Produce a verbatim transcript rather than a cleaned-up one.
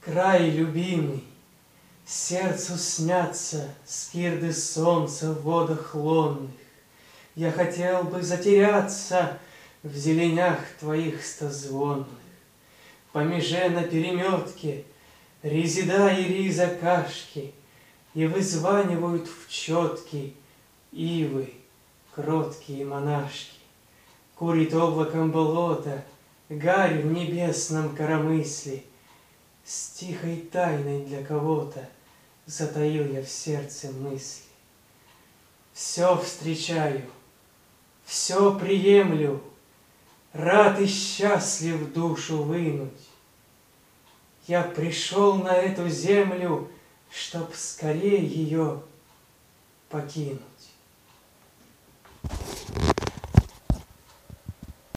Край любимый, сердцу снятся скирды солнца в водах лунных. Я хотел бы затеряться в зеленях твоих стозвонных. По меже на переметке резида и риза кашки, и вызванивают в четки ивы кроткие монашки. Курит облаком болота гарь в небесном коромысле. С тихой тайной для кого-то затаил я в сердце мысли. Все встречаю, все приемлю, рад и счастлив душу вынуть. Я пришел на эту землю, чтоб скорее ее покинуть.